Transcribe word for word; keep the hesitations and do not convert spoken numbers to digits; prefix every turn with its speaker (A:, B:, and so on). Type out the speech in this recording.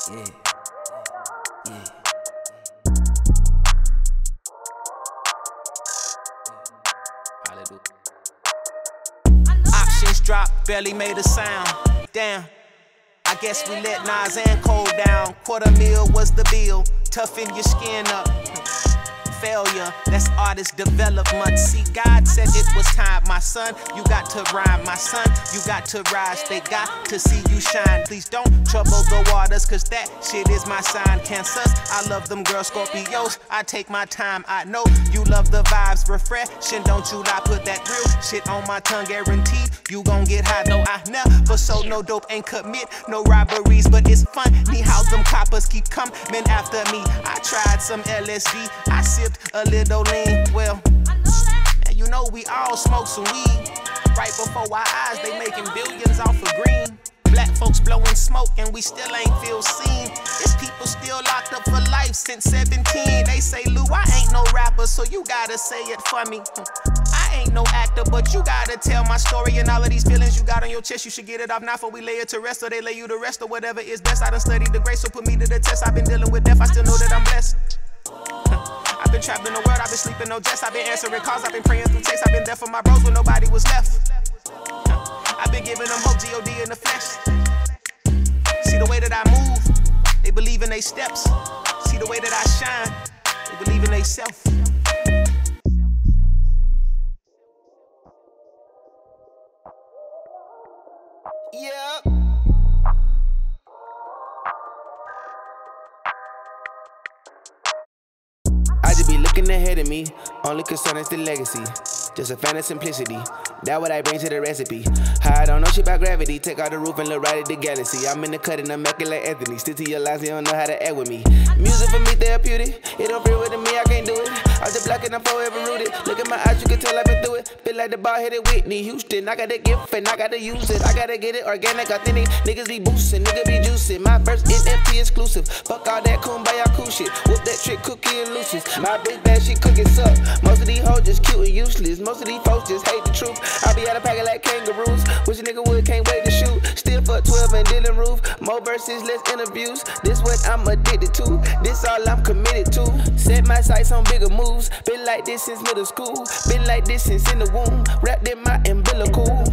A: Yeah, yeah. Options dropped, barely made a sound. Damn, I guess we let Nas and Cole down. Quarter mil was the bill, toughen your skin up. Failure, that's artist development. See, God said it was time, my son. You got to rhyme, my son. You got to rise, they got to see you shine. Please don't trouble the waters, cause that shit is my sign. Cancers, I love them girls, Scorpios. I take my time, I know you love the vibes, refreshing. Don't you lie, put that real shit on my tongue, guaranteed you gon' get high. No, I never sold no dope, ain't commit no robberies, but it's funny how them coppers keep coming after me. I tried some L S D, I sipped a little lean. Well, man, you know we all smoke some weed. Right before our eyes, they making billions off of green. Black folks blowing smoke and we still ain't feel seen. There's people still locked up for life since seventeen. They say, Lou, I ain't no rapper, so you gotta say it for me. I ain't no actor, but you gotta tell my story. And all of these feelings you got on your chest, you should get it off now before we lay it to rest, or they lay you to rest, or whatever is best. I done studied the grace, so put me to the test. I've been dealing with death, I still know that I'm blessed. I've been trapped in the world, I've been sleeping no jets. I've been answering calls, I've been praying through texts. I've been there for my bros when nobody was left. I've been giving them hope, G O D in the flesh. See the way that I move, they believe in they steps. See the way that I shine, they believe in they self. Yeah.
B: I just be looking ahead of me, only concern is the legacy. Just a fan of simplicity, that what I bring to the recipe. How I don't know shit about gravity, take out the roof and look right at the galaxy. I'm in the cut and I'm acting like Anthony, stick to your lines, you don't know how to act with me. Music for me therapeutic, it don't feel with me, I can't do it. I'm just black and I'm forever rooted, look at my eyes, you can tell I've been through it. Feel like the ball-headed Whitney Houston, I got the gift and I gotta use it. I gotta get it organic, authentic, niggas be boosting, niggas be juicing. My verse N F T exclusive, fuck all that kumbaya cool shit. Whoop that trick, cookie and Lucy's. My bitch bad, she cooking suck. Most of these hoes just cute and useless. Most of these folks just hate the truth. I be out of pocket like kangaroos. Wish a nigga would, can't wait to shoot. Still fuck twelve and Dylan Roof. More verses, less interviews. This what I'm addicted to. This all I'm committed to. Set my sights on bigger moves. Been like this since middle school. Been like this since in the womb. Wrapped in my umbilical.